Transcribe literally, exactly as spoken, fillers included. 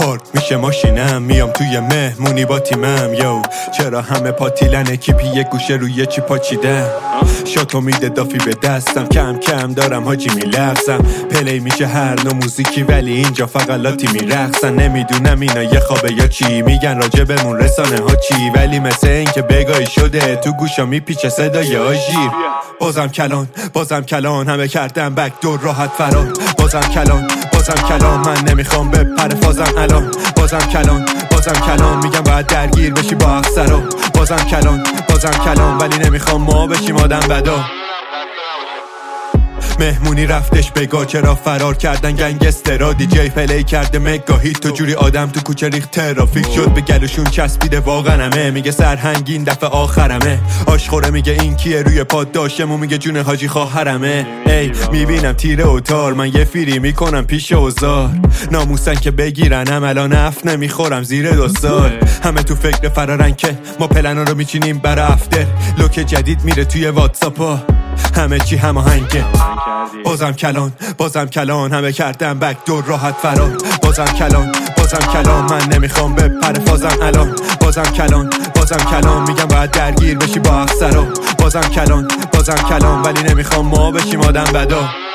پارک میشه ماشینم، میام توی مهمونی با تیمم. یو چرا همه پاتیلن اکیپی یک گوشه روی چی پاچیدم. شاتو میده دافی به دستم، کم کم دارم حاجی میلغزم. پلی میشه هر نوع موزیکی ولی اینجا فقط لاتی میرقصن. نمیدونم اینا یه خوابه یا چی، میگن راجبمون رسانه ها چی، ولی مثل این که بگاهی شده تو گوشا میپیچه صدای آژیر. بازم کلان بازم کلان همه کردم بک دور راحت فرار. بازم کلان بازم کلان من نمیخوام بپره فازم الان. بازم کلان بازم کلان میگم باید درگیر بشی با افسرا. بازم کلان بازم کلان ولی نمیخوام ما بشیم آدم بدا. مهمونی رفتش بگا چرا فرار کردن گنگسترا. دیجی پلی کرده مگاهی تو جوری آدم تو کوچه ریخت ترافیک شد به گلوشون چسبیده واقعا. میگه سرهنگین دفعه آخرمه. آشخوره میگه این کیه روی پاد داشتمو میگه جون حاجی خواهرمه. ای میبینم تیره اوتار من یه فیری میکنم پیش اوزار. ناموسن که بگیرنم الان اف نمیخورم زیر دو سال. همه تو فکر فرارن که ما پلنا رو میچینیم برا افتر. لوک جدید میره توی واتساپا همه چی هماهنگه. بازم کلان بازم کلان همه کردم بک دور راحت فرار. بازم کلان بازم کلان من نمیخوام بپره فازم الان. بازم کلان بازم کلان میگم باید درگیر بشی با افسرا. بازم کلان بازم کلان ولی نمیخوام ما بشیم آدم بدا.